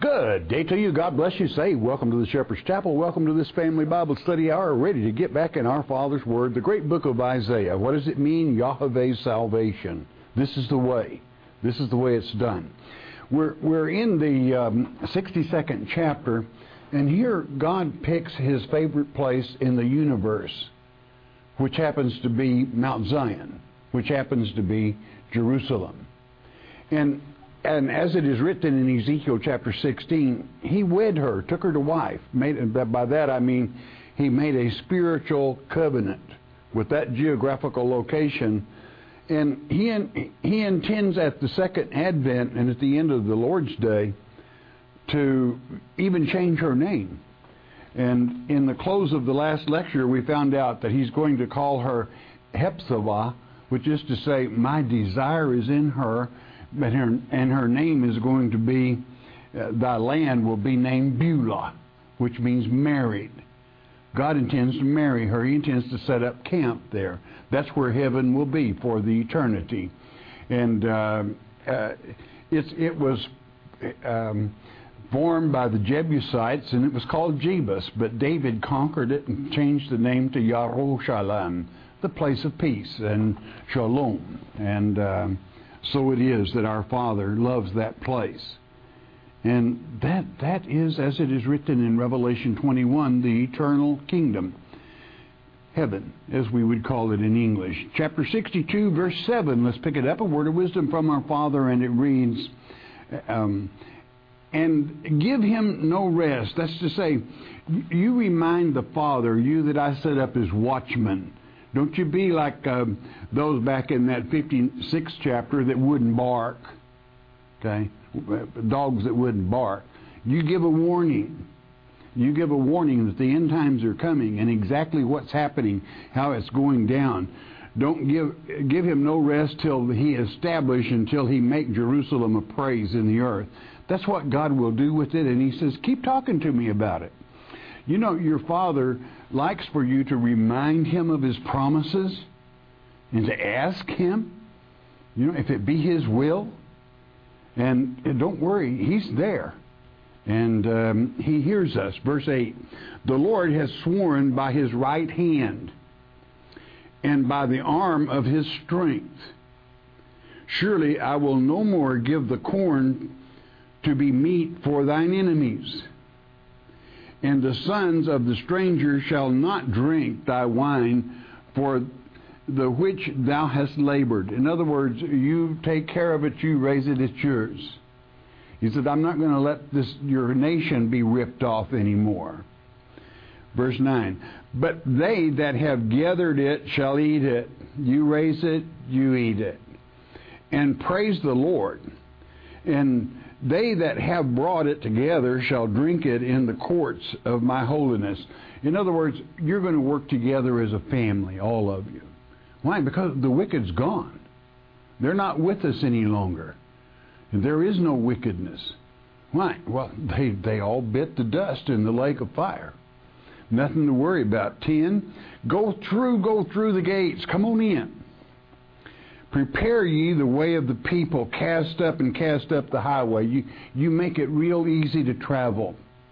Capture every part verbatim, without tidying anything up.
Good day to you. God bless you. Say, welcome to the Shepherd's Chapel. Welcome to this family Bible study hour, ready to get back in our Father's Word, the great book of Isaiah. What does it mean? Yahweh's salvation. This is the way. This is the way it's done. We're, we're in the um, sixty-second chapter, and here God picks his favorite place in the universe, which happens to be Mount Zion, which happens to be Jerusalem. And And as it is written in Ezekiel chapter sixteen, he wed her, took her to wife. Made, by that I mean he made a spiritual covenant with that geographical location. And he, in, he intends at the second advent and at the end of the Lord's day to even change her name. And in the close of the last lecture, we found out that he's going to call her Hephzibah, which is to say, my desire is in her. But her, and her name is going to be, uh, thy land will be named Beulah, which means married. God intends to marry her. He intends to set up camp there. That's where heaven will be for the eternity. And uh, uh, it's, it was um, formed by the Jebusites, and it was called Jebus. But David conquered it and changed the name to Yerushalayim, the place of peace, and Shalom. And Um, So it is that our Father loves that place. And that that is, as it is written in Revelation twenty-one, the eternal kingdom. Heaven, as we would call it in English. Chapter sixty-two, verse seven. Let's pick it up. A word of wisdom from our Father, and it reads, um, and give him no rest. That's to say, you remind the Father, you that I set up as watchman. Don't you be like uh, those back in that fifty-sixth chapter that wouldn't bark. Okay? Dogs that wouldn't bark. You give a warning. You give a warning that the end times are coming and exactly what's happening, how it's going down. Don't give give him no rest till he establish, until he make Jerusalem a praise in the earth. That's what God will do with it. And he says, keep talking to me about it. You know, your Father likes for you to remind him of his promises and to ask him, you know, if it be his will. And, and don't worry, he's there. And um, he hears us. Verse eight, the Lord has sworn by his right hand and by the arm of his strength. Surely I will no more give the corn to be meat for thine enemies. And the sons of the stranger shall not drink thy wine, for the which thou hast labored. In other words, you take care of it, you raise it, it's yours. He said, I'm not going to let this your nation be ripped off anymore. Verse nine, but they that have gathered it shall eat it. You raise it, you eat it. And praise the Lord. And they that have brought it together shall drink it in the courts of my holiness. In other words, you're going to work together as a family, all of you. Why? Because the wicked's gone. They're not with us any longer. And there is no wickedness. Why? Well, they, they all bit the dust in the lake of fire. Nothing to worry about. Ten, go through, go through the gates. Come on in. Prepare ye the way of the people, cast up and cast up the highway. You, you make it real easy to travel.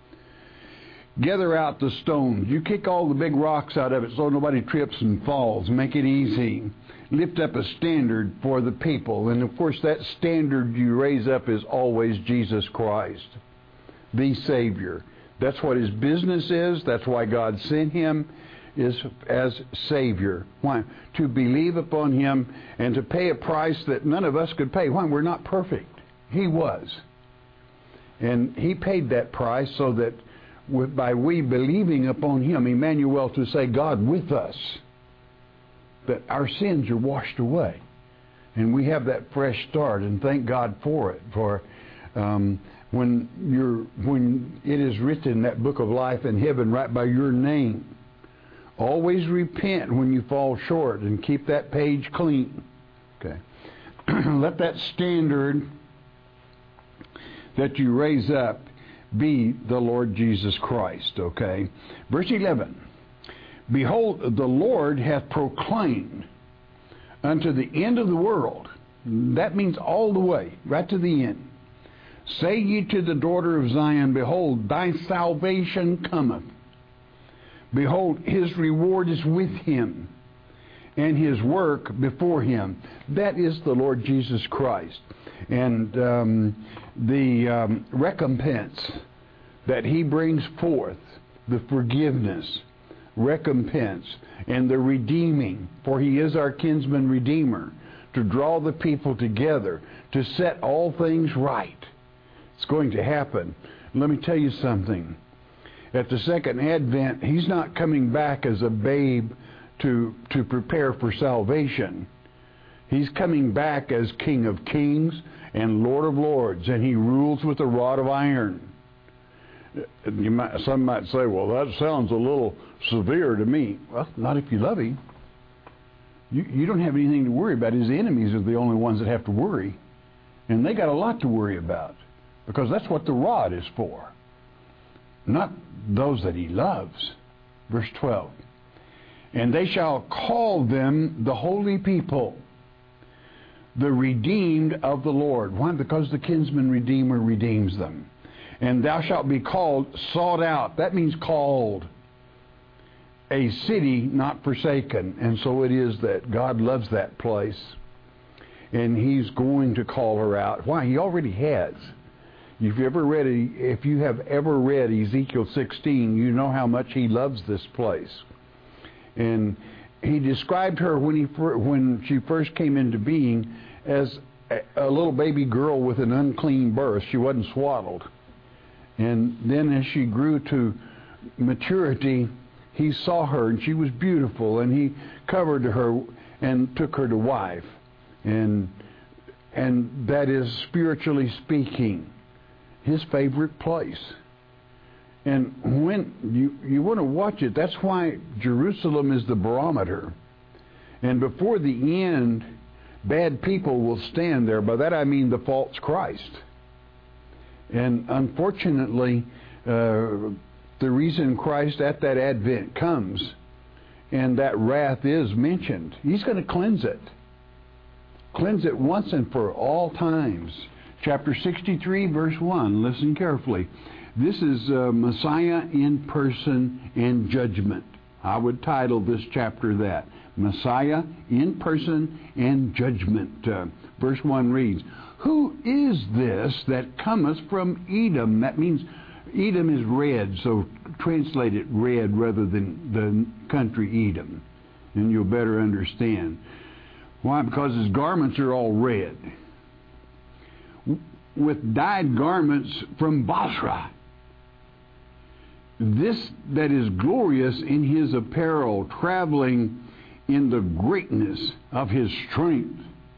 Gather out the stones. You kick all the big rocks out of it so nobody trips and falls. Make it easy. Lift up a standard for the people. And of course that standard you raise up is always Jesus Christ, the Savior. That's what his business is. That's why God sent him, is as Savior. Why? To believe upon him and to pay a price that none of us could pay. Why? We're not perfect. He was. And he paid that price so that with, by we believing upon him, Emmanuel, to say God with us, that our sins are washed away. And we have that fresh start, and thank God for it. For um, when you're when it is written, that book of life in heaven, right by your name, always repent when you fall short and keep that page clean. Okay. Let that standard that you raise up be the Lord Jesus Christ. Okay. Verse eleven. Behold, the Lord hath proclaimed unto the end of the world. That means all the way, right to the end. Say ye to the daughter of Zion, behold, thy salvation cometh. Behold, his reward is with him, and his work before him. That is the Lord Jesus Christ. And um, the um, recompense that he brings forth, the forgiveness, recompense, and the redeeming, for he is our kinsman redeemer, to draw the people together, to set all things right. It's going to happen. Let me tell you something. At the second advent, he's not coming back as a babe to, to prepare for salvation. He's coming back as King of Kings and Lord of Lords, and he rules with a rod of iron. You might, some might say, well, that sounds a little severe to me. Well, not if you love him. You, you don't have anything to worry about. His enemies are the only ones that have to worry. And they got a lot to worry about, because that's what the rod is for. Not those that he loves. Verse twelve. And they shall call them the holy people, the redeemed of the Lord. Why? Because the kinsman redeemer redeems them. And thou shalt be called sought out. That means called. A city not forsaken. And so it is that God loves that place. And he's going to call her out. Why? He already has. If you ever read, if you have ever read Ezekiel sixteen, you know how much he loves this place. And he described her when he when she first came into being as a, a little baby girl with an unclean birth. She wasn't swaddled. And then as she grew to maturity, he saw her, and she was beautiful, and he covered her and took her to wife. And and that is, spiritually speaking, his favorite place. And when you, you want to watch it, that's why Jerusalem is the barometer. And before the end, bad people will stand there. By that I mean the false Christ. And unfortunately, uh, the reason Christ at that advent comes and that wrath is mentioned, he's going to cleanse it. Cleanse it once and for all times. Chapter sixty-three, verse one. Listen carefully. This is uh, Messiah in person and judgment. I would title this chapter that. Messiah in person and judgment. Uh, verse one reads, Who is this that cometh from Edom? That means Edom is red, so translate it red rather than the country Edom, and you'll better understand. Why? Because his garments are all red, with dyed garments from Basra. This that is glorious in his apparel, traveling in the greatness of his strength.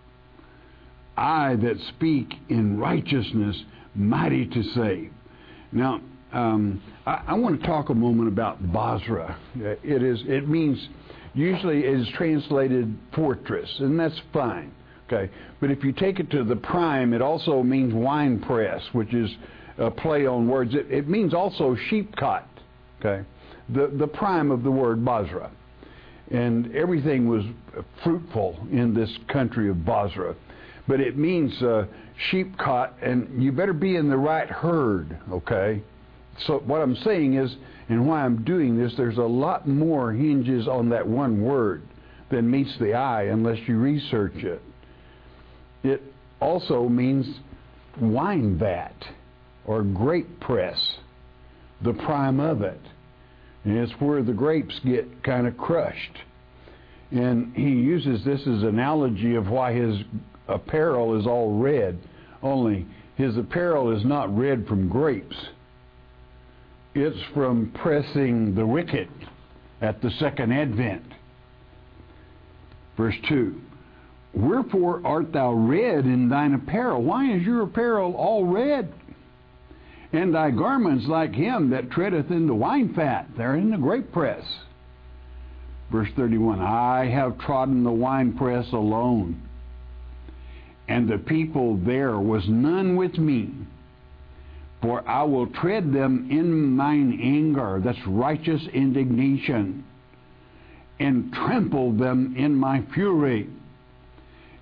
I that speak in righteousness, mighty to save. Now, um, I, I want to talk a moment about Basra. It is. It means, usually it is translated fortress, and that's fine. Okay, but if you take it to the prime, it also means wine press, which is a play on words. It, it means also sheep cot. Okay, the the prime of the word Basra, and everything was fruitful in this country of Basra. But it means uh, sheep cot, and you better be in the right herd, okay? So what I'm saying is, and why I'm doing this, there's a lot more hinges on that one word than meets the eye unless you research it. It also means wine vat or grape press, the prime of it. And it's where the grapes get kind of crushed. And he uses this as an analogy of why his apparel is all red, only his apparel is not red from grapes. It's from pressing the wicked at the second advent. Verse two, Wherefore art thou red in thine apparel? Why is your apparel all red? And thy garments like him that treadeth in the wine fat. They're in the grape press. Verse thirty-one, I have trodden the winepress alone, and the people there was none with me. For I will tread them in mine anger, that's righteous indignation, and trample them in my fury.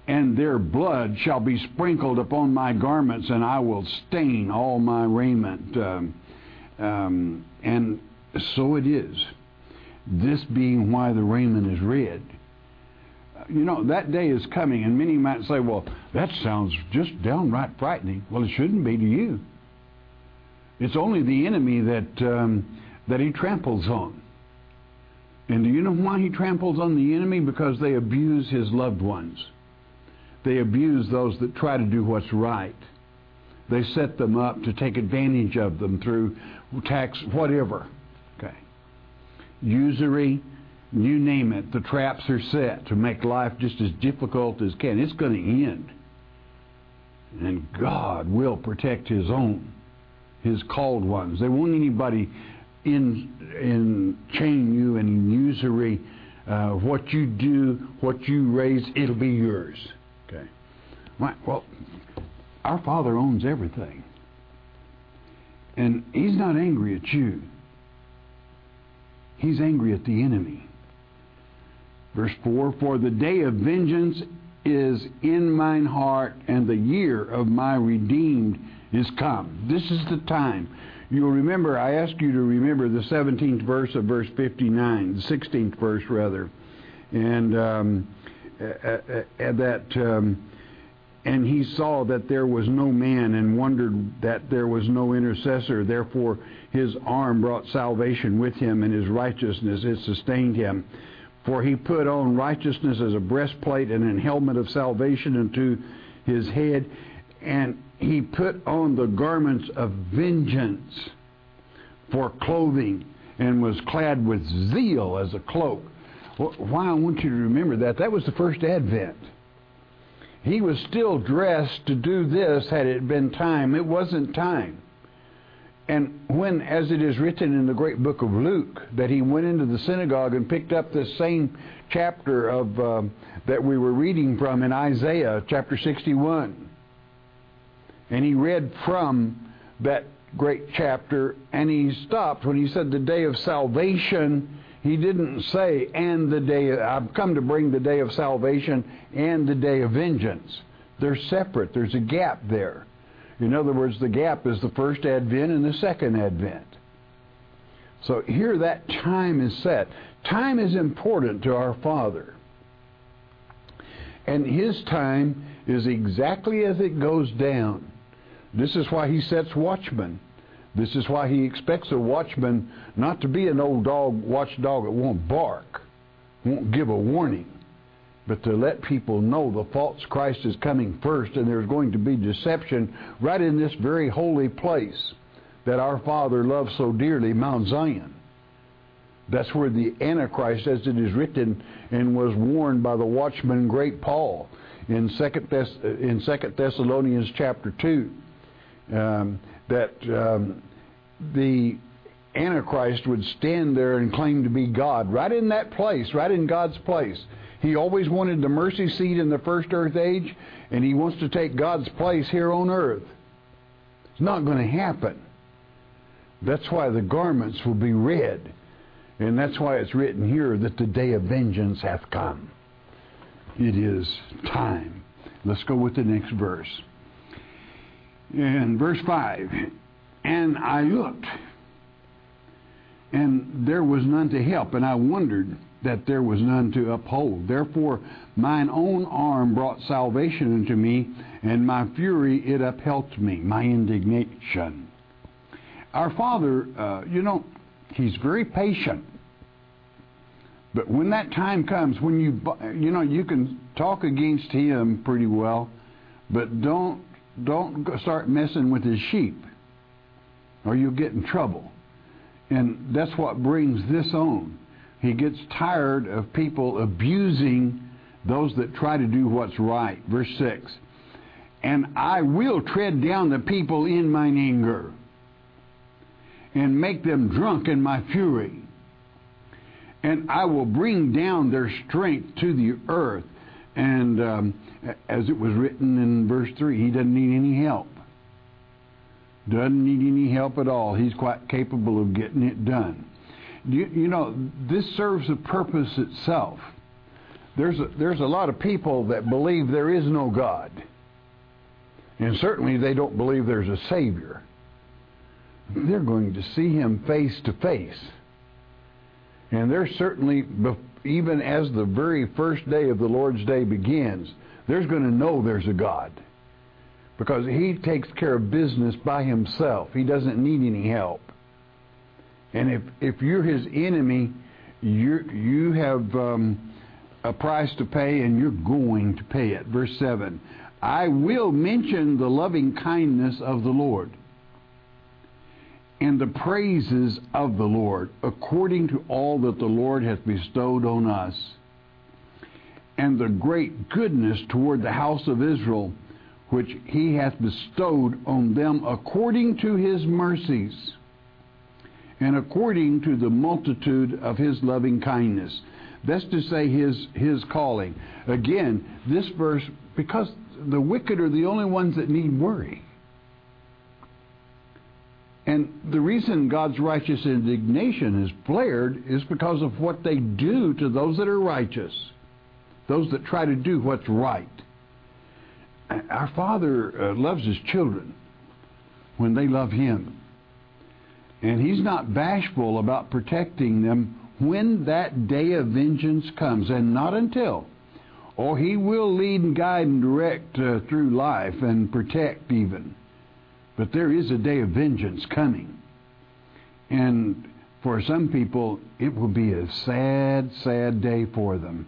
and their blood shall be sprinkled upon my garments, and I will stain all my raiment. Um, um, and so it is. This being why the raiment is red. You know, that day is coming, and many might say, well, that sounds just downright frightening. Well, it shouldn't be to you. It's only the enemy that um, that he tramples on. And do you know why he tramples on the enemy? Because they abuse his loved ones. They abuse those that try to do what's right. They set them up to take advantage of them through tax, whatever. Okay. Usury, you name it. The traps are set to make life just as difficult as can. It's going to end. And God will protect His own, His called ones. They won't anybody in in chain you and usury. Uh, what you do, what you raise, it'll be yours. Okay. Right. Well, our Father owns everything, and He's not angry at you. He's angry at the enemy. Verse four, for the day of vengeance is in mine heart, and the year of my redeemed is come. This is the time. You'll remember, I asked you to remember the seventeenth verse of verse fifty-nine, the sixteenth verse rather, and um, uh, uh, uh, that, um, and he saw that there was no man, and wondered that there was no intercessor. Therefore his arm brought salvation with him, and his righteousness it sustained him. For he put on righteousness as a breastplate, and an helmet of salvation unto his head, and he put on the garments of vengeance for clothing, and was clad with zeal as a cloak. Why I want you to remember that, that was the first advent. He was still dressed to do this had it been time. It wasn't time. And when, as it is written in the great book of Luke, that he went into the synagogue and picked up this same chapter of uh, that we were reading from in Isaiah chapter sixty-one. And he read from that great chapter, and he stopped when he said the day of salvation. He didn't say, and the day, I've come to bring the day of salvation and the day of vengeance. They're separate. There's a gap there. In other words, the gap is the first advent and the second advent. So here that time is set. Time is important to our Father. And His time is exactly as it goes down. This is why He sets watchmen. This is why He expects a watchman not to be an old dog, watchdog that won't bark, won't give a warning, but to let people know the false Christ is coming first, and there's going to be deception right in this very holy place that our Father loves so dearly, Mount Zion. That's where the Antichrist, as it is written and was warned by the watchman great Paul in Second Thess- in Second Thessalonians chapter two, um, that um, the Antichrist would stand there and claim to be God, right in that place, right in God's place. He always wanted the mercy seat in the first earth age, and he wants to take God's place here on earth. It's not going to happen. That's why the garments will be red, and that's why it's written here that the day of vengeance hath come. It is time. Let's go with the next verse. In verse five, and I looked, and there was none to help, and I wondered that there was none to uphold. Therefore mine own arm brought salvation unto me, and my fury it upheld me, my indignation. Our Father, uh, you know, He's very patient. But when that time comes, when you, you know, you can talk against Him pretty well, but don't, don't start messing with His sheep, or you'll get in trouble. And that's what brings this on. He gets tired of people abusing those that try to do what's right. Verse six, and I will tread down the people in mine anger, and make them drunk in my fury. And I will bring down their strength to the earth. And um, as it was written in verse three, He doesn't need any help. Doesn't need any help at all. He's quite capable of getting it done. You, you know, this serves a purpose itself. there's a, there's a lot of people that believe there is no God. And certainly they don't believe there's a Savior. They're going to see Him face to face. And there's certainly, even as the very first day of the Lord's Day begins, there's going to know there's a God. Because He takes care of business by Himself. He doesn't need any help. And if, if you're His enemy, you you have um, a price to pay, and you're going to pay it. Verse seven, I will mention the loving kindness of the Lord and the praises of the Lord, according to all that the Lord hath bestowed on us, and the great goodness toward the house of Israel, which He hath bestowed on them according to His mercies, and according to the multitude of His loving kindness. That's to say, His, His calling. Again, this verse, because the wicked are the only ones that need worry. And the reason God's righteous indignation is flared is because of what they do to those that are righteous, those that try to do what's right. Our Father uh, loves His children when they love Him. And He's not bashful about protecting them when that day of vengeance comes, and not until. Oh, He will lead and guide and direct uh, through life and protect even. But there is a day of vengeance coming. And for some people, it will be a sad, sad day for them.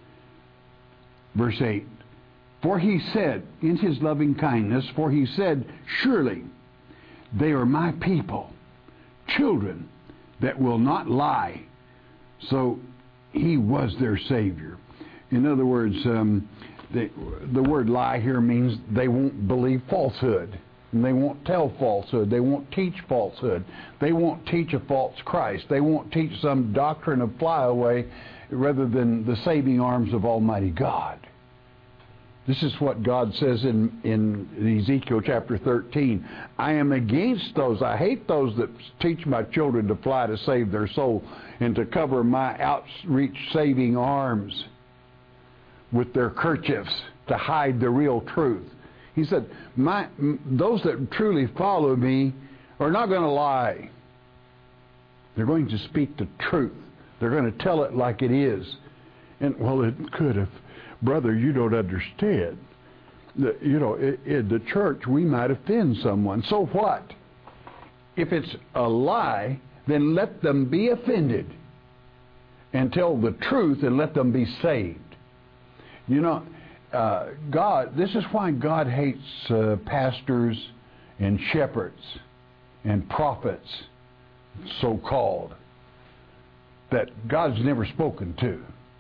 Verse eight, for He said, in His loving kindness, for He said, surely they are my people, children that will not lie. So He was their Savior. In other words, um, the, the word lie here means they won't believe falsehood. And they won't tell falsehood. They won't teach falsehood. They won't teach a false Christ. They won't teach some doctrine of flyaway rather than the saving arms of Almighty God. This is what God says in, in Ezekiel chapter thirteen. I am against those. I hate those that teach my children to fly to save their soul and to cover my outreach saving arms with their kerchiefs to hide the real truth. He said, my, those that truly follow me are not going to lie. They're going to speak the truth. They're going to tell it like it is. And, well, it could have. Brother, you don't understand. The, you know, in the church, we might offend someone. So what? If it's a lie, then let them be offended and tell the truth and let them be saved. You know, Uh, God, this is why God hates uh, pastors and shepherds and prophets, so-called, that God's never spoken to.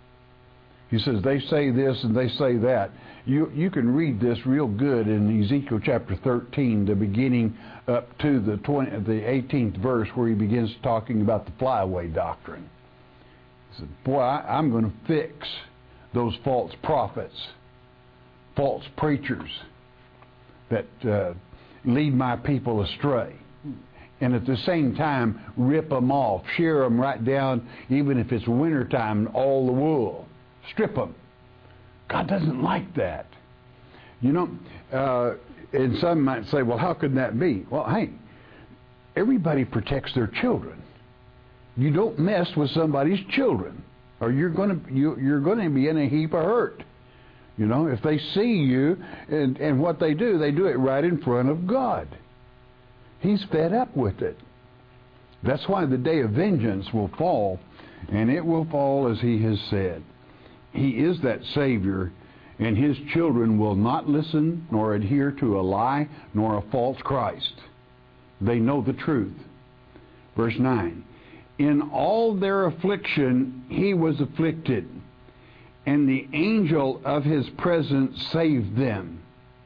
He says they say this and they say that. You you can read this real good in Ezekiel chapter thirteen, the beginning up to the twenty, the eighteenth verse, where he begins talking about the flyaway doctrine. He said, boy, I, I'm going to fix those false prophets, false preachers that uh, lead my people astray, and at the same time rip them off, shear them right down, even if it's wintertime, all the wool, strip them. God doesn't like that. You know, uh, and some might say, well, how could that be? Well, hey, everybody protects their children. You don't mess with somebody's children, or you're going to you, you're going to be in a heap of hurt. You know, if they see you, and, and what they do, they do it right in front of God. He's fed up with it. That's why the day of vengeance will fall, and it will fall as He has said. He is that Savior, and His children will not listen nor adhere to a lie nor a false Christ. They know the truth. Verse nine, in all their affliction He was afflicted, and the angel of His presence saved them.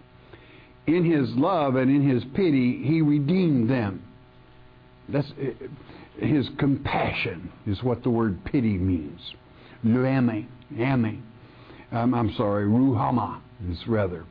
In His love and in His pity He redeemed them. That's His compassion is what the word pity means. Luame, ame. Um, I'm sorry, ruhama is rather.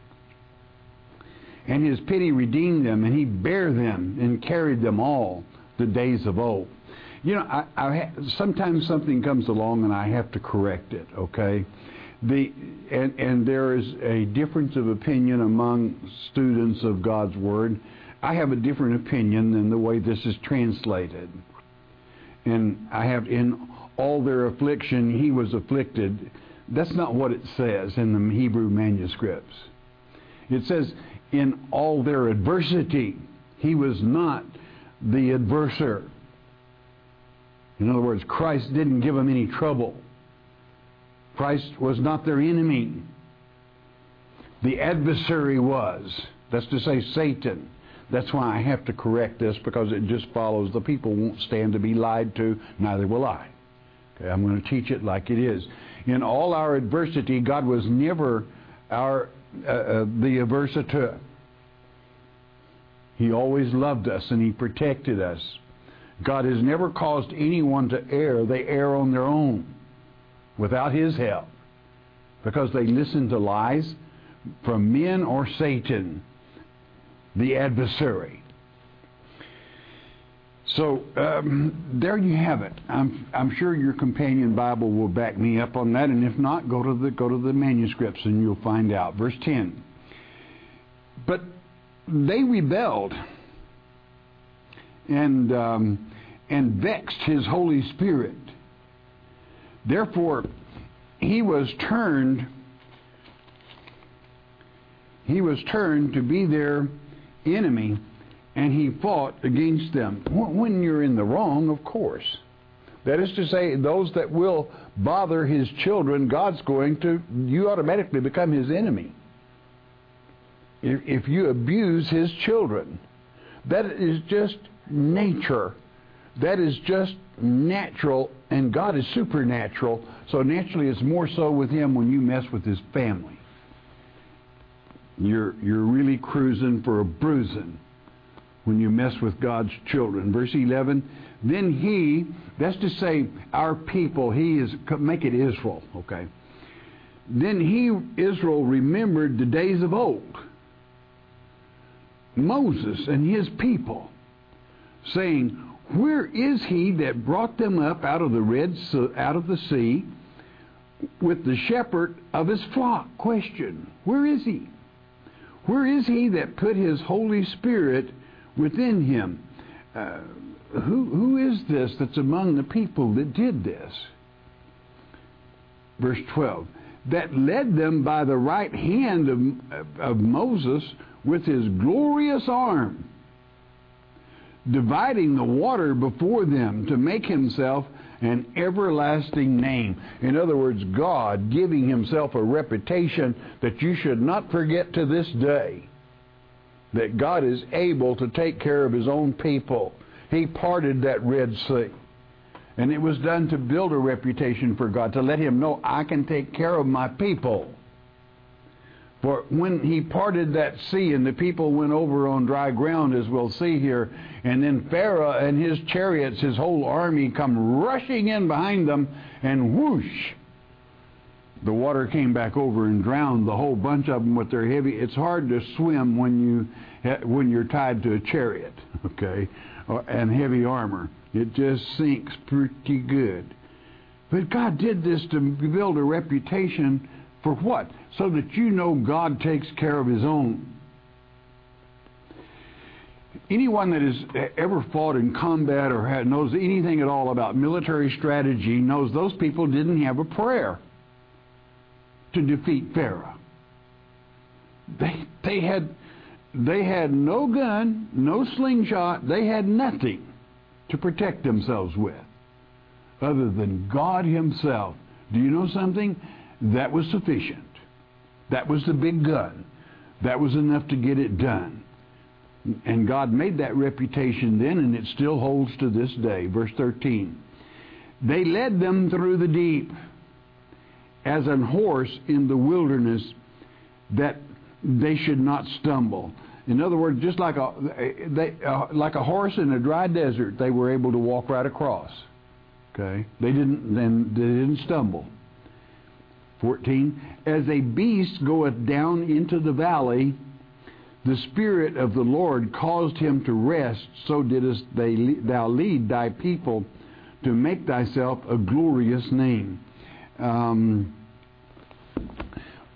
And His pity redeemed them, and He bare them and carried them all the days of old. You know, I, I, sometimes something comes along and I have to correct it, okay? The and and there is a difference of opinion among students of God's Word. I have a different opinion than the way this is translated. And I have, in all their affliction, he was afflicted. That's not what it says in the Hebrew manuscripts. It says, in all their adversity, he was not the adverser. In other words, Christ didn't give them any trouble. Christ was not their enemy. The adversary was. That's to say, Satan. That's why I have to correct this, because it just follows. The people won't stand to be lied to, neither will I. Okay, I'm going to teach it like it is. In all our adversity, God was never our uh, uh, the adversator. He always loved us and He protected us. God has never caused anyone to err. They err on their own without His help, because they listen to lies from men or Satan, the adversary. So um, there you have it. I'm I'm sure your companion Bible will back me up on that, and if not, go to the go to the manuscripts and you'll find out. Verse ten. But they rebelled and um, and vexed His Holy Spirit. Therefore, He was turned. He was turned to be their enemy, and He fought against them. When you're in the wrong, of course. That is to say, those that will bother His children, God's going to, you automatically become His enemy. If, if you abuse His children, that is just nature. That is just natural, and God is supernatural, so naturally it's more so with Him when you mess with His family. You're, you're really cruising for a bruising when you mess with God's children. Verse eleven, then He, that's to say our people, He is, make it Israel, okay. Then He, Israel, remembered the days of old, Moses and his people, saying, where is He that brought them up out of the red out of the sea with the shepherd of His flock? Question, where is He? Where is He that put His Holy Spirit within Him? Uh, who, who is this that's among the people that did this? Verse twelve, that led them by the right hand of, of Moses with his glorious arm, dividing the water before them to make Himself an everlasting name. In other words, God giving Himself a reputation that you should not forget to this day, that God is able to take care of His own people. He parted that Red Sea, and it was done to build a reputation for God, to let Him know, I can take care of my people. For when He parted that sea and the people went over on dry ground, as we'll see here, and then Pharaoh and his chariots, his whole army, come rushing in behind them, and whoosh, the water came back over and drowned the whole bunch of them with their heavy. It's hard to swim when you when you're tied to a chariot, okay, and heavy armor. It just sinks pretty good. But God did this to build a reputation for what? So that you know God takes care of His own. Anyone that has ever fought in combat or had, knows anything at all about military strategy knows those people didn't have a prayer to defeat Pharaoh. They, they, had, they had no gun, no slingshot, they had nothing to protect themselves with other than God Himself. Do you know something? That was sufficient. That was the big gun. That was enough to get it done. And God made that reputation then, and it still holds to this day. Verse thirteen. They led them through the deep as an horse in the wilderness, that they should not stumble. In other words, just like a they, uh, like a horse in a dry desert, they were able to walk right across. Okay, they didn't then they didn't stumble. fourteen. As a beast goeth down into the valley, the Spirit of the Lord caused him to rest, so didst they, thou lead thy people to make thyself a glorious name. Um,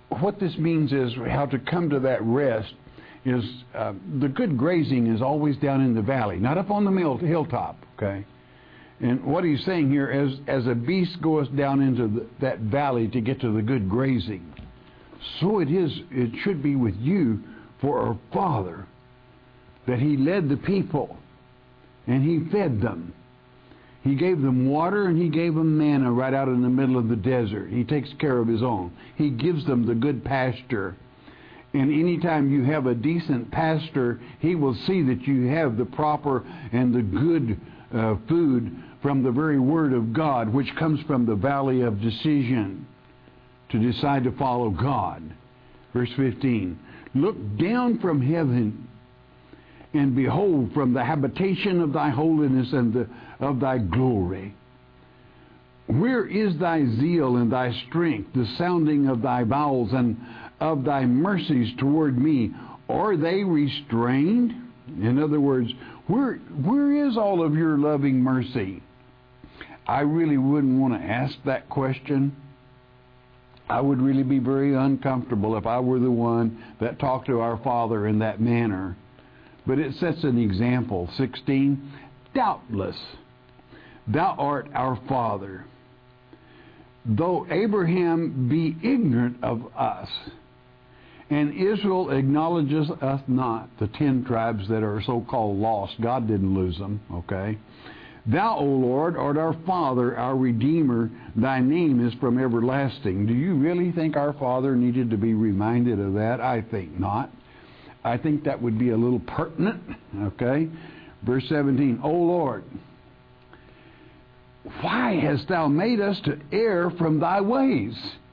what this means is how to come to that rest is uh, the good grazing is always down in the valley, not up on the mill, hilltop, okay? And what he's saying here is, as a beast goes down into the, that valley to get to the good grazing, so it is, it should be with you for our Father, that he led the people and he fed them. He gave them water and he gave them manna right out in the middle of the desert. He takes care of his own. He gives them the good pasture. And anytime you have a decent pastor, he will see that you have the proper and the good uh, food from the very Word of God, which comes from the valley of decision to decide to follow God. Verse fifteen, look down from heaven and behold from the habitation of thy holiness and the, of thy glory. Where is thy zeal and thy strength, the sounding of thy bowels and of thy mercies toward me? Are they restrained? In other words, where where is all of your loving mercy? I really wouldn't want to ask that question. I would really be very uncomfortable if I were the one that talked to our Father in that manner. But it sets an example. sixteen, doubtless thou art our Father, though Abraham be ignorant of us, and Israel acknowledges us not, the ten tribes that are so-called lost. God didn't lose them, okay? Thou, O Lord, art our Father, our Redeemer. Thy name is from everlasting. Do you really think our Father needed to be reminded of that? I think not. I think that would be a little pertinent, okay? Verse seventeen, O Lord, why hast thou made us to err from thy ways,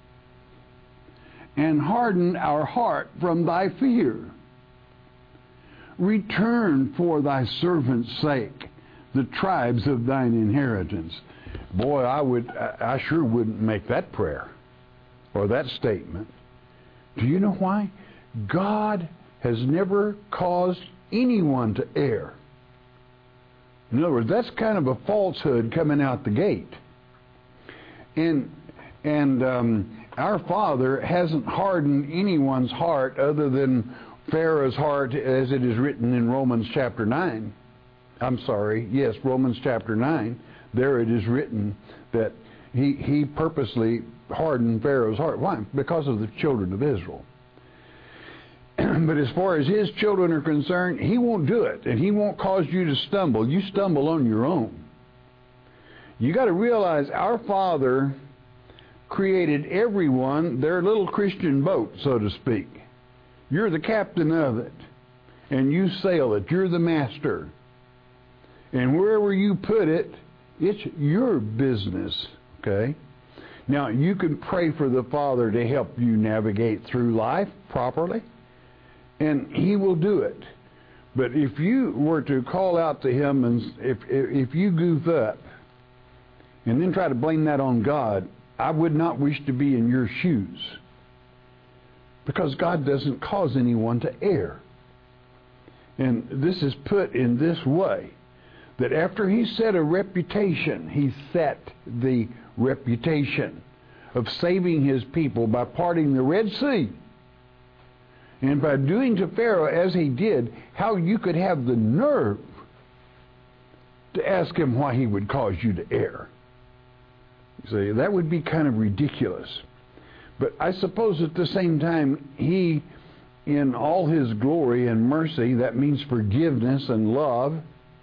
and hardened our heart from thy fear? Return for thy servant's sake the tribes of thine inheritance. Boy, I would, I sure wouldn't make that prayer or that statement. Do you know why? God has never caused anyone to err. In other words, that's kind of a falsehood coming out the gate. And and um, our Father hasn't hardened anyone's heart other than Pharaoh's heart, as it is written in Romans chapter nine. I'm sorry, yes, Romans chapter nine. There it is written that he, he purposely hardened Pharaoh's heart. Why? Because of the children of Israel. But as far as his children are concerned, he won't do it, and he won't cause you to stumble. You stumble on your own. You got to realize our Father created everyone their little Christian boat, so to speak. You're the captain of it, and you sail it. You're the master. And wherever you put it, it's your business, okay? Now, you can pray for the Father to help you navigate through life properly, and he will do it. But if you were to call out to him, and if, if you goof up and then try to blame that on God, I would not wish to be in your shoes, because God doesn't cause anyone to err. And this is put in this way, that after he set a reputation, he set the reputation of saving his people by parting the Red Sea. And by doing to Pharaoh as he did, how you could have the nerve to ask him why he would cause you to err. You say, that would be kind of ridiculous. But I suppose at the same time, he, in all his glory and mercy, that means forgiveness and love,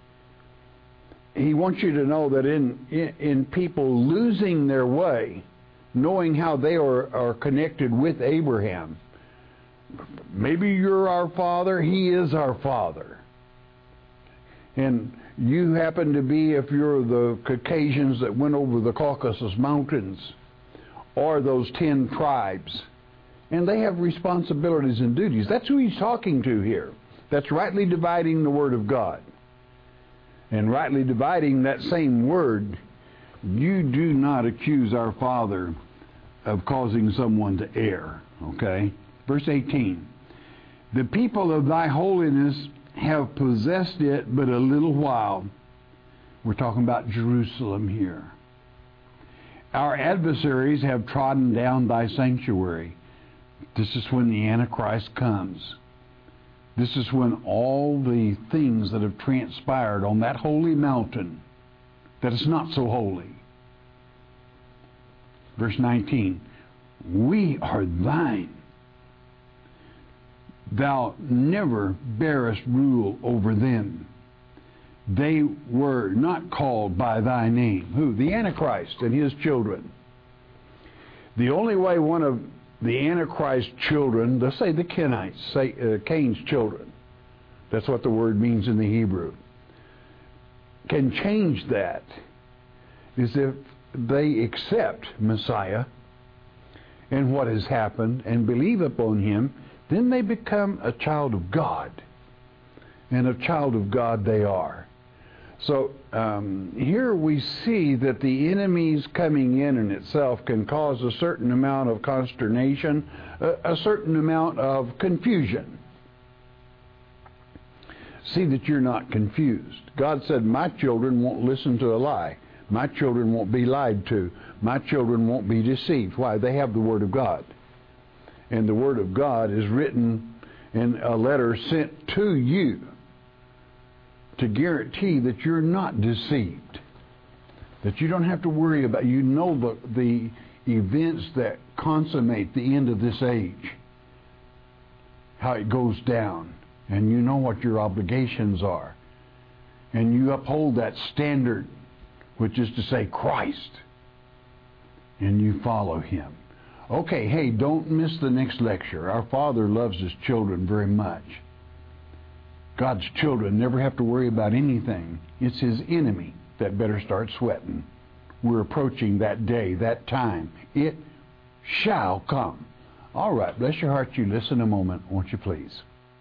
he wants you to know that in, in, in people losing their way, knowing how they are, are connected with Abraham, maybe you're our father, he is our father. And you happen to be, if you're the Caucasians that went over the Caucasus Mountains, or those ten tribes, and they have responsibilities and duties. That's who he's talking to here. That's rightly dividing the Word of God. And rightly dividing that same word, you do not accuse our Father of causing someone to err. Okay? Verse eighteen. The people of thy holiness have possessed it but a little while. We're talking about Jerusalem here. Our adversaries have trodden down thy sanctuary. This is when the Antichrist comes. This is when all the things that have transpired on that holy mountain that is not so holy. Verse nineteen, we are thine. Thou never bearest rule over them. They were not called by thy name. Who? The Antichrist and his children. The only way one of the Antichrist children, let's say the Kenites, say uh, Cain's children, that's what the word means in the Hebrew, can change that is if they accept Messiah and what has happened and believe upon him. Then they become a child of God, and a child of God they are. So um, here we see that the enemy's coming in in itself can cause a certain amount of consternation, a, a certain amount of confusion. See that you're not confused. God said, my children won't listen to a lie. My children won't be lied to. My children won't be deceived. Why? They have the Word of God. And the Word of God is written in a letter sent to you to guarantee that you're not deceived, that you don't have to worry about, you know the, the events that consummate the end of this age, how it goes down, and you know what your obligations are, and you uphold that standard, which is to say Christ, and you follow him. Okay, hey, don't miss the next lecture. Our Father loves his children very much. God's children never have to worry about anything. It's his enemy that better start sweating. We're approaching that day, that time. It shall come. All right, bless your heart, you listen a moment, won't you please?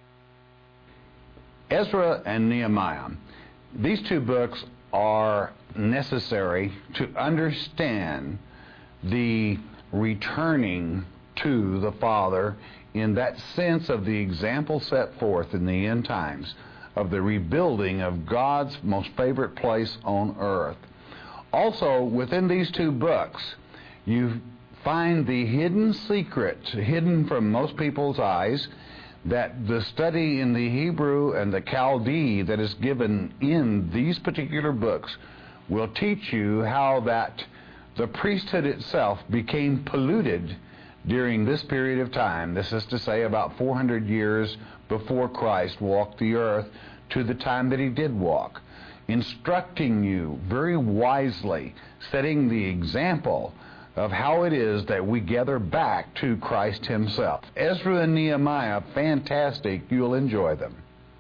Ezra and Nehemiah. These two books are necessary to understand the returning to the Father in that sense of the example set forth in the end times of the rebuilding of God's most favorite place on earth. Also, within these two books, you find the hidden secret, hidden from most people's eyes, that the study in the Hebrew and the Chaldee that is given in these particular books will teach you how that the priesthood itself became polluted during this period of time. This is to say about four hundred years before Christ walked the earth to the time that he did walk, instructing you very wisely, setting the example of how it is that we gather back to Christ himself. Ezra and Nehemiah, fantastic. You'll enjoy them.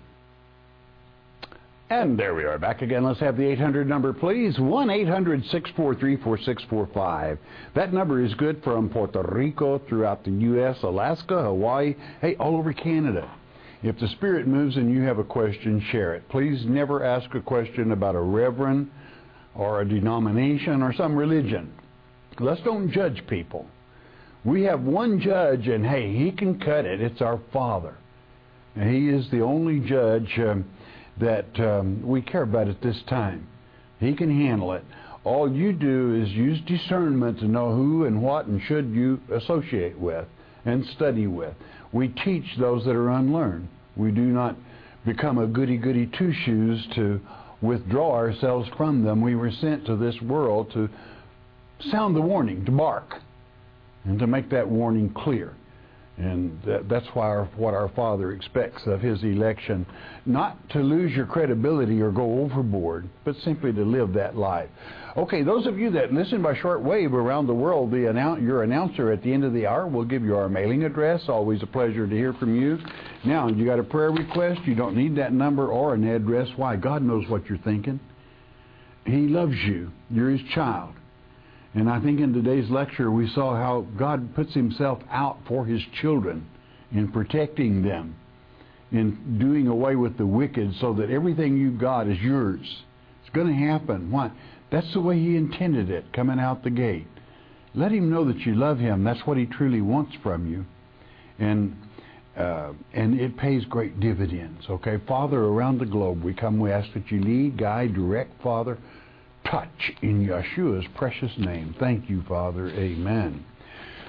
And there we are back again. Let's have the eight hundred number, please. one eight hundred six four three four six four five. That number is good from Puerto Rico, throughout the U S, Alaska, Hawaii, hey, all over Canada. If the Spirit moves and you have a question, share it. Please never ask a question about a reverend or a denomination or some religion. Let's don't judge people. We have one judge, and hey, he can cut it. It's our Father. And he is the only judge um, that um, we care about at this time. He can handle it. All you do is use discernment to know who and what and should you associate with and study with. We teach those that are unlearned. We do not become a goody-goody two-shoes to withdraw ourselves from them. We were sent to this world to sound the warning, to bark, and to make that warning clear. And that, that's why our, what our Father expects of his election, not to lose your credibility or go overboard, but simply to live that life. Okay, those of you that listen by shortwave around the world, the annou- your announcer at the end of the hour will give you our mailing address. Always a pleasure to hear from you. Now, you got a prayer request, you don't need that number or an address. Why? God knows what you're thinking. He loves you. You're his child. And I think in today's lecture we saw how God puts himself out for his children in protecting them, in doing away with the wicked so that everything you've got is yours. It's going to happen. Why? That's the way he intended it, coming out the gate. Let him know that you love him. That's what he truly wants from you. And uh, and it pays great dividends. Okay, Father, around the globe we come, we ask that you lead, guide, direct, Father, touch in Yeshua's precious name. Thank you, Father. Amen.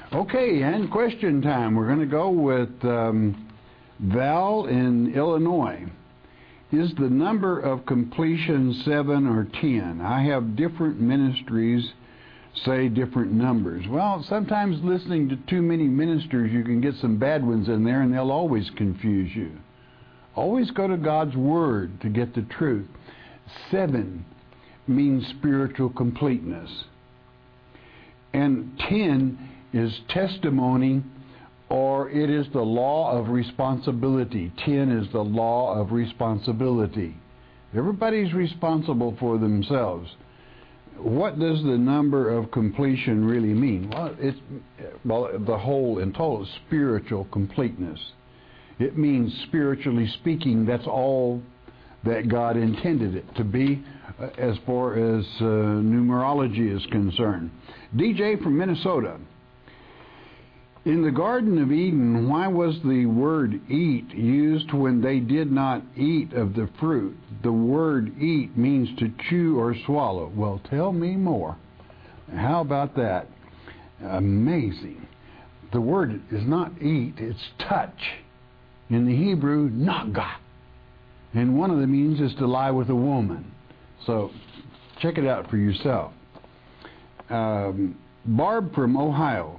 Okay, and question time. We're going to go with um, Val in Illinois. Is the number of completion seven or ten? I have different ministries say different numbers. Well, sometimes listening to too many ministers, you can get some bad ones in there, and they'll always confuse you. Always go to God's Word to get the truth. Seven means spiritual completeness. And ten is testimony, or it is the law of responsibility. Ten is the law of responsibility. Everybody's responsible for themselves. What does the number of completion really mean? Well, it's well, the whole and total spiritual completeness. It means, spiritually speaking, that's all that God intended it to be uh, as far as uh, numerology is concerned. D J from Minnesota. In the Garden of Eden, why was the word eat used when they did not eat of the fruit? The word eat means to chew or swallow. Well, tell me more. How about that? Amazing. The word is not eat, it's touch. In the Hebrew, naga. And one of the means is to lie with a woman. So check it out for yourself. Um, Barb from Ohio.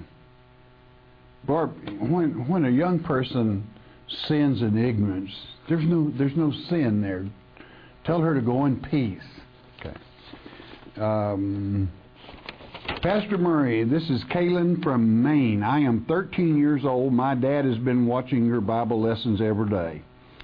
Barb, when when a young person sins in ignorance, there's no there's no sin there. Tell her to go in peace. Okay. Um, Pastor Murray, this is Kaylin from Maine. I am thirteen years old. My dad has been watching your Bible lessons every day.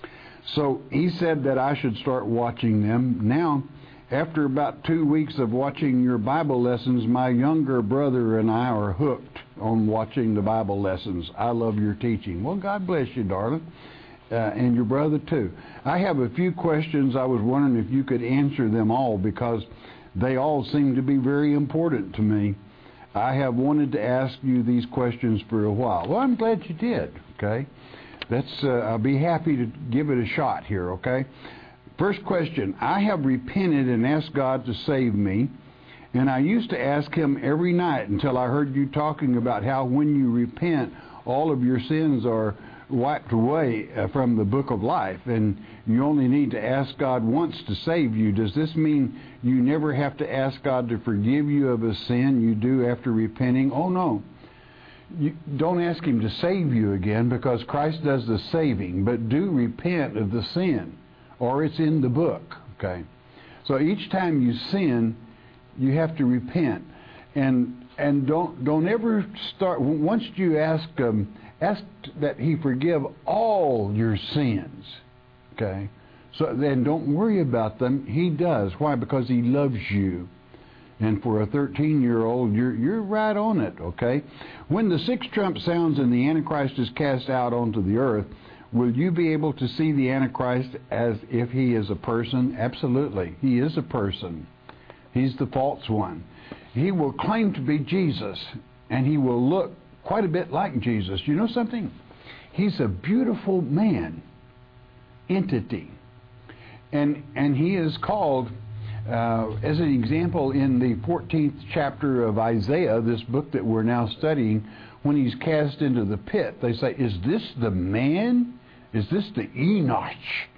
So he said that I should start watching them. Now, after about two weeks of watching your Bible lessons, my younger brother and I are hooked on watching the Bible lessons. I love your teaching. Well, God bless you, darling, uh, and your brother too. I have a few questions. I was wondering if you could answer them all, because they all seem to be very important to me. I have wanted to ask you these questions for a while. Well, I'm glad you did, okay? That's, uh, I'll be happy to give it a shot here, okay? First question, I have repented and asked God to save me, and I used to ask Him every night until I heard you talking about how when you repent, all of your sins are wiped away uh, from the book of life, and you only need to ask God once to save you. Does this mean you never have to ask God to forgive you of a sin you do after repenting? Oh, no. You don't ask Him to save you again, because Christ does the saving, but do repent of the sin, or it's in the book, okay? So each time you sin, you have to repent, and and don't don't ever start. Once you ask um, ask that He forgive all your sins, okay? So then don't worry about them. He does. Why? Because He loves you. And for a thirteen-year-old, you're you're right on it, okay? When the sixth trump sounds and the Antichrist is cast out onto the earth, will you be able to see the Antichrist as if he is a person? Absolutely. He is a person. He's the false one. He will claim to be Jesus, and he will look quite a bit like Jesus. You know something? He's a beautiful man, entity. And, and he is called, uh, as an example, in the fourteenth chapter of Isaiah, this book that we're now studying, when he's cast into the pit, they say, is this the man? Is this the Enoch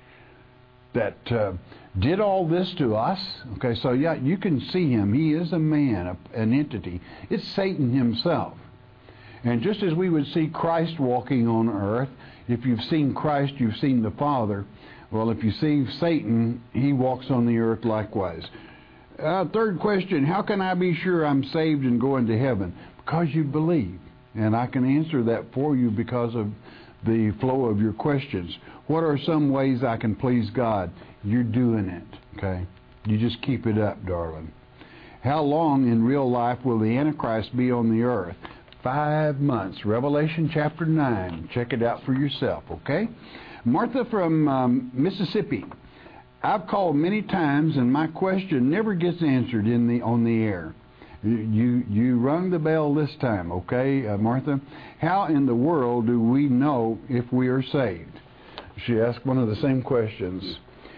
that uh, did all this to us? Okay, so yeah, you can see him. He is a man, a, an entity. It's Satan himself. And just as we would see Christ walking on earth, if you've seen Christ, you've seen the Father. Well, if you see Satan, he walks on the earth likewise. Uh, third question, how can I be sure I'm saved and going to heaven? Because you believe. And I can answer that for you because of the flow of your questions. What are some ways I can please God? You're doing it, okay? You just keep it up, darling. How long in real life will the Antichrist be on the earth? Five months. Revelation chapter nine. Check it out for yourself, okay? Martha from um, Mississippi. I've called many times and my question never gets answered in the on the air. You you rung the bell this time, okay, uh, Martha? How in the world do we know if we are saved? She asked one of the same questions.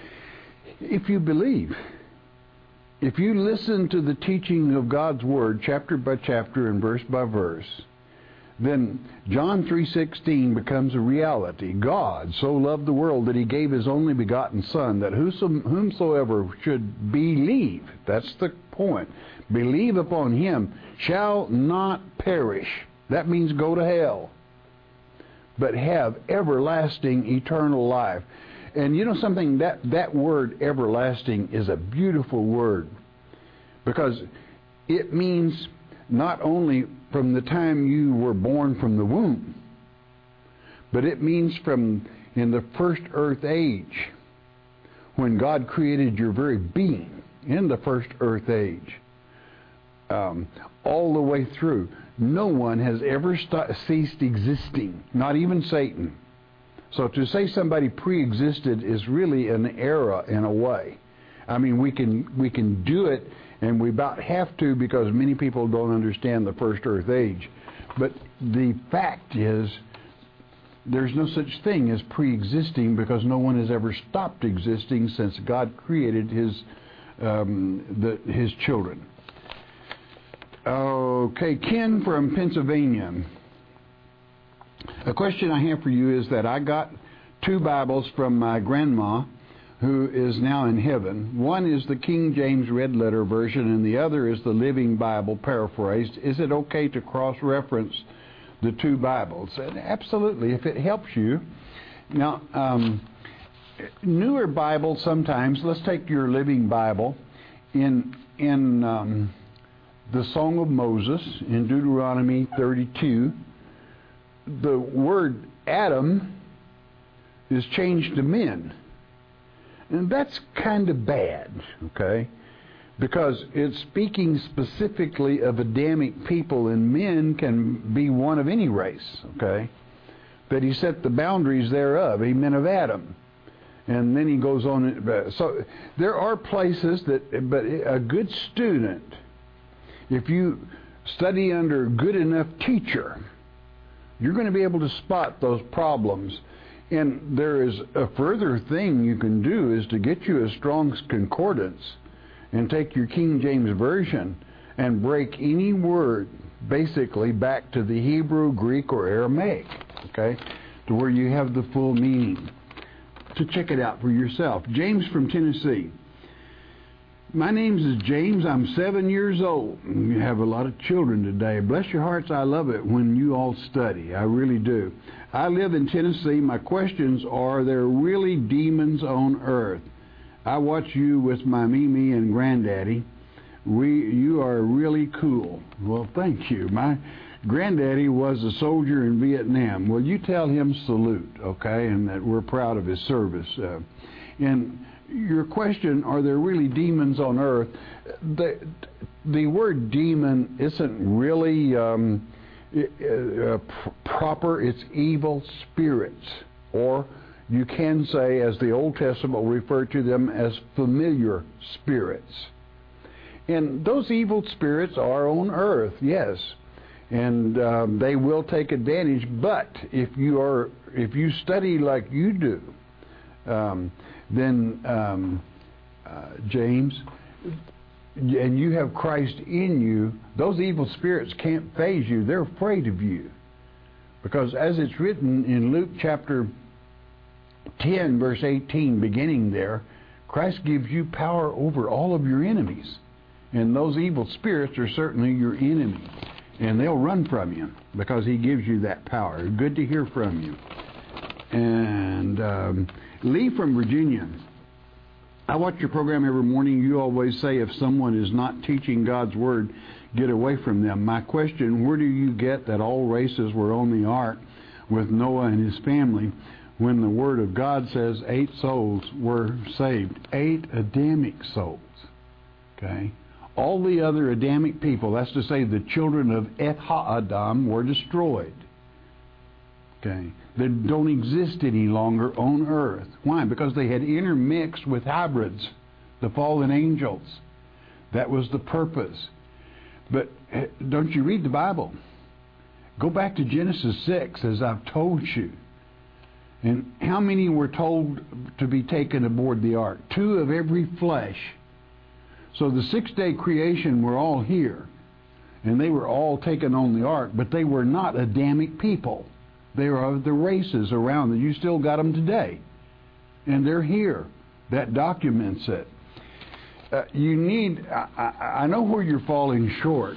If you believe, if you listen to the teaching of God's Word, chapter by chapter and verse by verse, then John three sixteen becomes a reality. God so loved the world that he gave his only begotten Son, that whomsoever should believe, that's the point, believe upon him, shall not perish. That means go to hell, but have everlasting eternal life. And you know something, that, that word everlasting is a beautiful word, because it means not only from the time you were born from the womb, but it means from in the first earth age, when God created your very being in the first earth age, um, all the way through. No one has ever st- ceased existing, not even Satan. So to say somebody pre-existed is really an error in a way. I mean, we can we can do it, and we about have to, because many people don't understand the first earth age. But the fact is, there's no such thing as pre-existing, because no one has ever stopped existing since God created his um, the, his children. Okay, Ken from Pennsylvania. A question I have for you is that I got two Bibles from my grandma, who is now in heaven. One is the King James Red Letter version, and the other is the Living Bible paraphrased. Is it okay to cross-reference the two Bibles? And absolutely, if it helps you. Now, um, newer Bibles sometimes, let's take your Living Bible, in in um, the Song of Moses, in Deuteronomy thirty-two, the word Adam is changed to men. And that's kind of bad, okay? Because it's speaking specifically of Adamic people, and men can be one of any race, okay? That he set the boundaries thereof, he meant of Adam. And then he goes on. So there are places that, but a good student, if you study under a good enough teacher, you're going to be able to spot those problems. And there is a further thing you can do, is to get you a Strong's Concordance and take your King James Version and break any word basically back to the Hebrew, Greek, or Aramaic, okay, to where you have the full meaning. To check it out for yourself. James from Tennessee. My name is James. I'm seven years old. You have a lot of children today. Bless your hearts, I love it when you all study. I really do. I live in Tennessee. My questions are, are there really demons on earth? I watch you with my Mimi and Granddaddy. We, you are really cool. Well, thank you. My Granddaddy was a soldier in Vietnam. Well, you tell him salute, okay, and that we're proud of his service. Uh, and your question, are there really demons on earth? The, the word demon isn't really um, uh, proper. It's evil spirits. Or you can say, as the Old Testament will refer to them, as familiar spirits. And those evil spirits are on earth, yes. And um, they will take advantage. But if you are, if you study like you do, um, then um, uh, James, and you have Christ in you, those evil spirits can't faze you. They're afraid of you, because as it's written in Luke chapter ten, verse eighteen, beginning there, Christ gives you power over all of your enemies, and those evil spirits are certainly your enemy. And they'll run from you because he gives you that power. Good to hear from you. And um, Lee from Virginia. I watch your program every morning. You always say if someone is not teaching God's Word, get away from them. My question, where do you get that all races were on the ark with Noah and his family when the Word of God says eight souls were saved? Eight Adamic souls. Okay? All the other Adamic people, that's to say the children of Eth Ha-Adam, were destroyed. Okay, they don't exist any longer on earth. Why? Because they had intermixed with hybrids, the fallen angels. That was the purpose. But don't you read the Bible? Go back to Genesis six, as I've told you. And how many were told to be taken aboard the ark? Two of every flesh. So the six-day creation, we're all here. and they were all taken on the ark, but they were not Adamic people. They are of the races around that. You still got them today, and they're here. That documents it. Uh, you need, I, I know where you're falling short.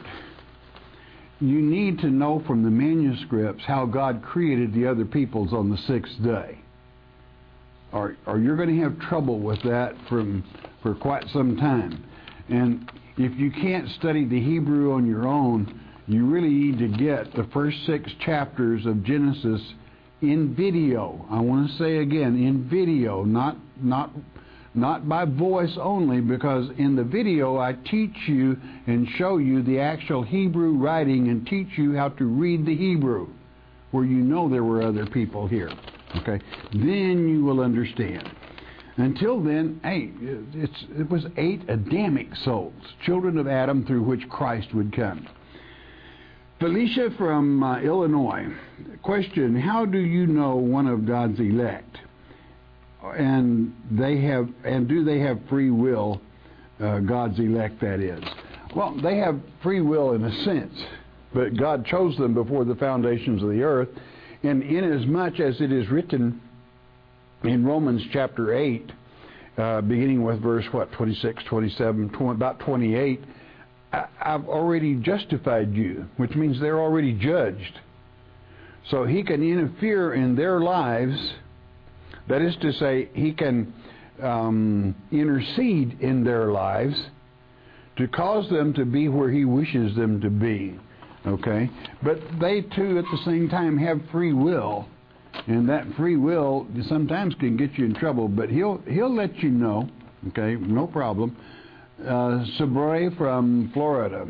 You need to know from the manuscripts how God created the other peoples on the sixth day. Or, or you're going to have trouble with that from for quite some time. And if you can't study the Hebrew on your own, you really need to get the first six chapters of Genesis in video. I want to say again, in video, not not not by voice only, because in the video I teach you and show you the actual Hebrew writing and teach you how to read the Hebrew, where you know there were other people here. Okay, then you will understand. Until then, hey, it's, it was eight Adamic souls, children of Adam, through which Christ would come. Felicia from uh, Illinois. Question: how do you know one of God's elect? And they have, and do they have free will? Uh, God's elect, that is. Well, they have free will in a sense, but God chose them before the foundations of the earth. And inasmuch as it is written in Romans chapter eight, uh, beginning with verse what, twenty-six, twenty-seven, twenty, about twenty-eight, I, I've already justified you, which means they're already judged. So He can interfere in their lives. That is to say, He can um, intercede in their lives to cause them to be where He wishes them to be. Okay? But they too at the same time have free will, and that free will sometimes can get you in trouble, but He'll He'll let you know. Okay? No problem. Uh, Sabre from Florida.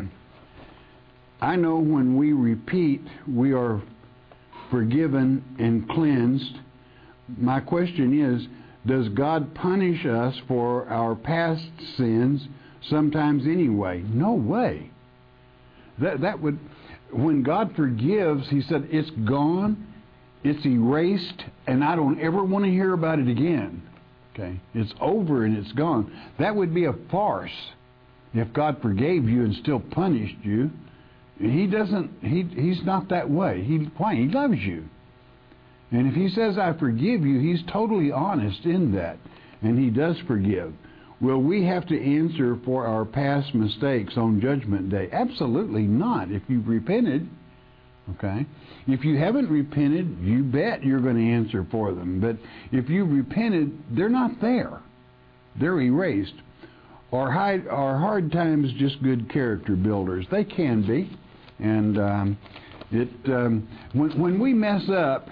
I know when we repeat, we are forgiven and cleansed. My question is, does God punish us for our past sins sometimes anyway? No way. That that would, when God forgives, He said, it's gone, it's erased, and I don't ever want to hear about it again. Okay? It's over and it's gone. That would be a farce if God forgave you and still punished you. He doesn't, he, He's not that way. He, why? He loves you. And if He says, I forgive you, He's totally honest in that. And He does forgive. Will we have to answer for our past mistakes on Judgment Day? Absolutely not. If you've repented, okay? If you haven't repented, you bet you're going to answer for them. But if you've repented, they're not there. They're erased. Are hard, are hard times just good character builders? They can be. And um, it um, when, when we mess up,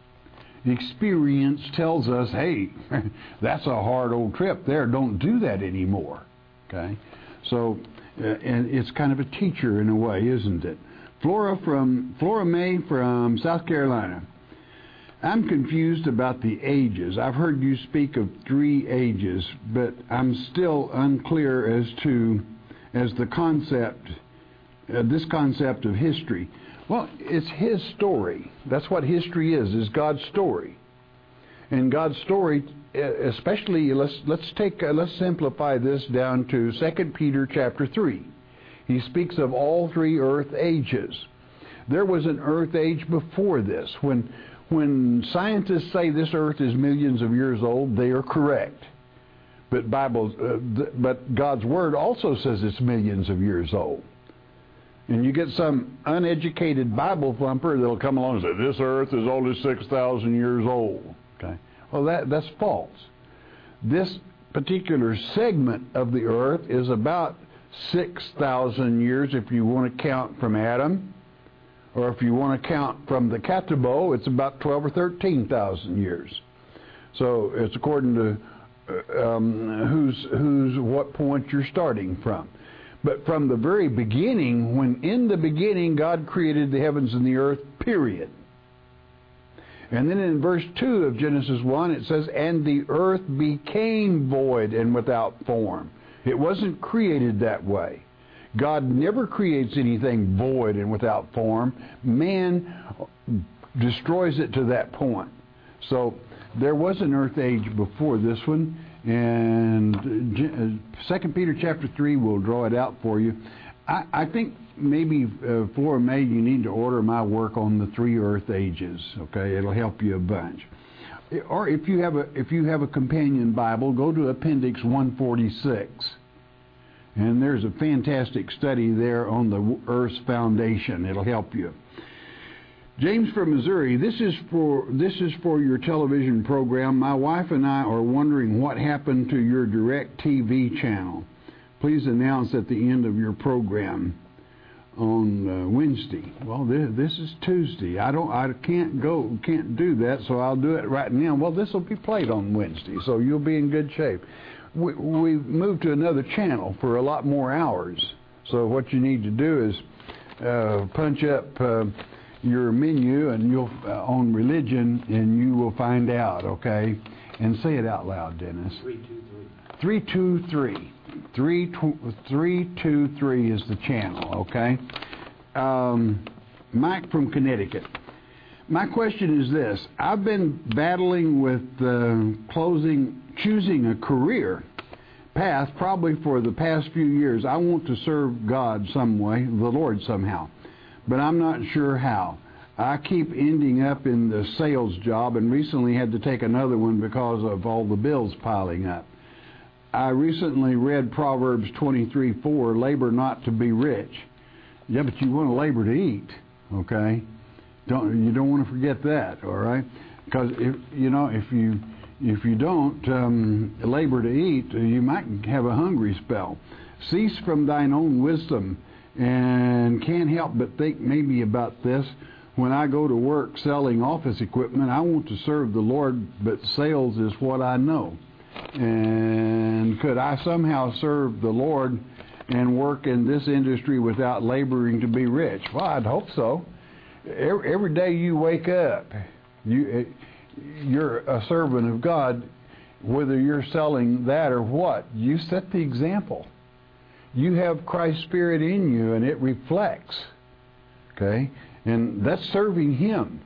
experience tells us, hey, that's a hard old trip there. Don't do that anymore. Okay? So, uh, and it's kind of a teacher in a way, isn't it? Flora from Flora May from South Carolina. I'm confused about the ages. I've heard you speak of three ages, but I'm still unclear as to as the concept, uh, this concept of history. Well, it's His story. That's what history is, is God's story. And God's story, especially, let's let's take uh, let's simplify this down to Second Peter chapter three. He speaks of all three earth ages. There was an earth age before this. When when scientists say this earth is millions of years old, they are correct. But Bible, uh, th- but God's Word also says it's millions of years old. And you get some uneducated Bible thumper that'll come along and say, this earth is only six thousand years old. Okay. Well, that that's false. This particular segment of the earth is about six thousand years if you want to count from Adam. Or if you want to count from the Catabo, it's about twelve or thirteen thousand years. So it's according to um, who's, who's, what point you're starting from. But from the very beginning, when in the beginning God created the heavens and the earth, period. And then in verse two of Genesis one, it says, and the earth became void and without form. It wasn't created that way. God never creates anything void and without form. Man destroys it to that point. So there was an earth age before this one. And Second Peter chapter three will draw it out for you. I, I think maybe uh, Flora May, you need to order my work on the three earth ages. Okay, it'll help you a bunch. Or if you have a if you have a companion Bible, go to Appendix one forty-six, and there's a fantastic study there on the Earth's foundation. It'll help you. James from Missouri, this is for this is for your television program. My wife and I are wondering what happened to your direct T V channel. Please announce at the end of your program on uh, Wednesday. Well, this, this is Tuesday. I don't, I can't go, can't do that, so I'll do it right now. Well, this will be played on Wednesday, so you'll be in good shape. We we moved to another channel for a lot more hours. So what you need to do is uh, punch up Uh, your menu and you'll uh, on religion, and you will find out. Okay, and say it out loud, Dennis. Three two three. Three two three. Three tw- three two three is the channel. Okay. Um, Mike from Connecticut. My question is this: I've been battling with uh, closing, choosing a career path probably for the past few years. I want to serve God some way, the Lord somehow, but I'm not sure how. I keep ending up in the sales job and recently had to take another one because of all the bills piling up. I recently read Proverbs twenty-three four, labor not to be rich. Yeah, but you want to labor to eat, okay? Don't you don't want to forget that, all right? Because if you know if you if you don't um, labor to eat, you might have a hungry spell. Cease from thine own wisdom. And can't help but think maybe about this. When I go to work selling office equipment, I want to serve the Lord, but sales is what I know. And could I somehow serve the Lord and work in this industry without laboring to be rich? Well, I'd hope so. Every, every day you wake up, you, you're a servant of God, whether you're selling that or what. You set the example. You have Christ's Spirit in you, and it reflects, okay? And that's serving Him.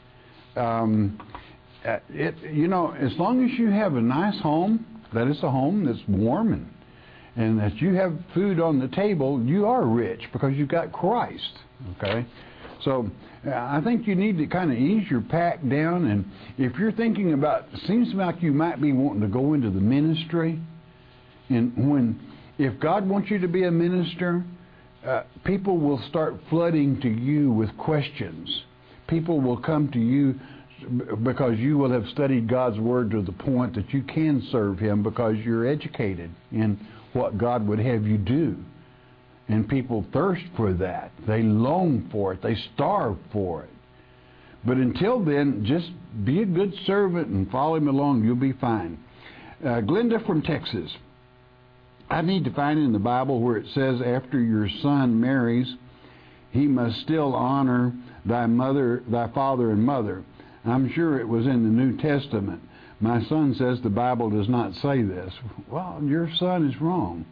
Um, it, you know, as long as you have a nice home, that is a home that's warm, and, and that you have food on the table, you are rich because you've got Christ, okay? So I think you need to kind of ease your pack down, and if you're thinking about, it seems like you might be wanting to go into the ministry, and when... If God wants you to be a minister, uh, people will start flooding to you with questions. People will come to you because you will have studied God's Word to the point that you can serve Him because you're educated in what God would have you do. And people thirst for that. They long for it. They starve for it. But until then, just be a good servant and follow Him along. You'll be fine. Uh, Glenda from Texas. I need to find in the Bible where it says after your son marries, he must still honor thy mother, thy father and mother. I'm sure it was in the New Testament. My son says the Bible does not say this. Well, your son is wrong.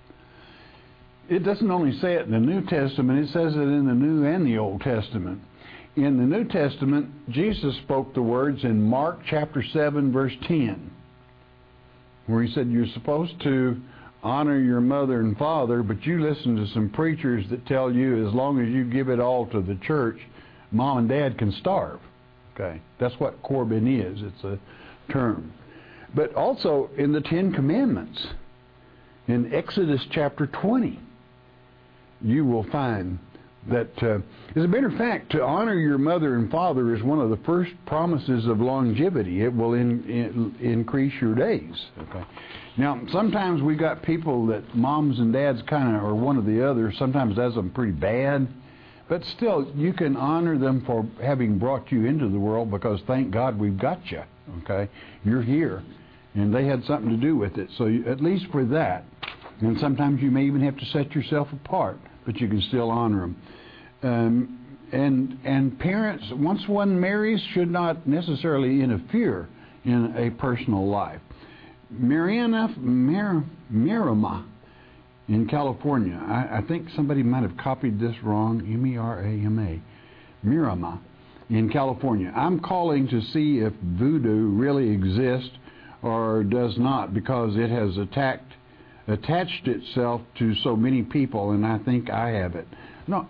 It doesn't only say it in the New Testament, it says it in the New and the Old Testament. In the New Testament, Jesus spoke the words in Mark chapter seven, verse ten, where He said you're supposed to honor your mother and father, but you listen to some preachers that tell you as long as you give it all to the church, mom and dad can starve. Okay, that's what Corbin is. It's a term. But also in the Ten Commandments, in Exodus chapter twenty, you will find that, uh, as a matter of fact, to honor your mother and father is one of the first promises of longevity. It will in, in, increase your days. Okay. Now, sometimes we got people that moms and dads kind of, or one or the other, sometimes does them pretty bad. But still, you can honor them for having brought you into the world because thank God we've got you. Okay, you're here, and they had something to do with it. So you, at least for that, and sometimes you may even have to set yourself apart, but you can still honor them. Um, and and parents, once one marries, should not necessarily interfere in a personal life. Mariana Mir, Mirama in California. I, I think somebody might have copied this wrong. M E R A M A. Mirama in California. I'm calling to see if voodoo really exists or does not, because it has attacked attached itself to so many people, and I think I have it. No,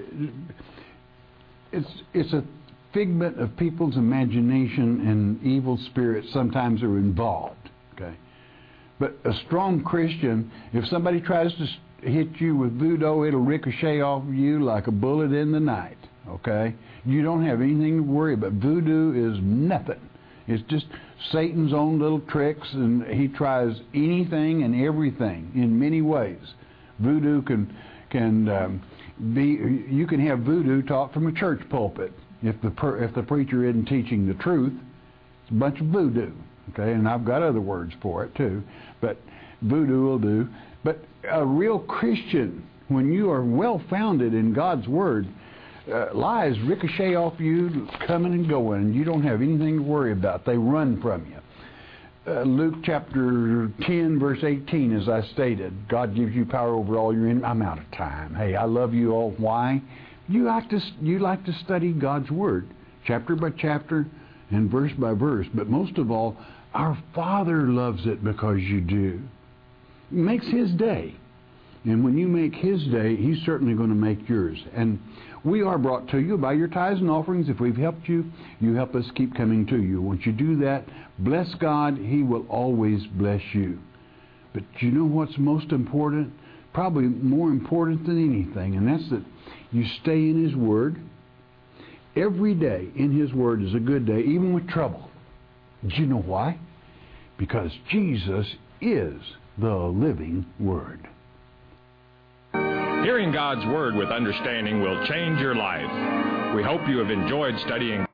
it's it's a figment of people's imagination, and evil spirits sometimes are involved. Okay, but a strong Christian, if somebody tries to hit you with voodoo, it'll ricochet off of you like a bullet in the night. Okay, you don't have anything to worry about. Voodoo is nothing. It's just Satan's own little tricks, and he tries anything and everything in many ways. Voodoo can can um, be. You can have voodoo taught from a church pulpit. If the per, if the preacher isn't teaching the truth, it's a bunch of voodoo. Okay, and I've got other words for it too, but voodoo will do. But a real Christian, when you are well founded in God's Word, Uh, lies ricochet off you, coming and going, and you don't have anything to worry about. They run from you. Uh, Luke chapter ten, verse eighteen, as I stated, God gives you power over all your enemies. I'm out of time. Hey, I love you all. Why? You like to you like to study God's Word, chapter by chapter and verse by verse. But most of all, our Father loves it because you do. It makes His day. And when you make His day, He's certainly going to make yours. And we are brought to you by your tithes and offerings. If we've helped you, you help us keep coming to you. Once you do that, bless God. He will always bless you. But you know what's most important? Probably more important than anything, and that's that you stay in His Word. Every day in His Word is a good day, even with trouble. Do you know why? Because Jesus is the living Word. Hearing God's Word with understanding will change your life. We hope you have enjoyed studying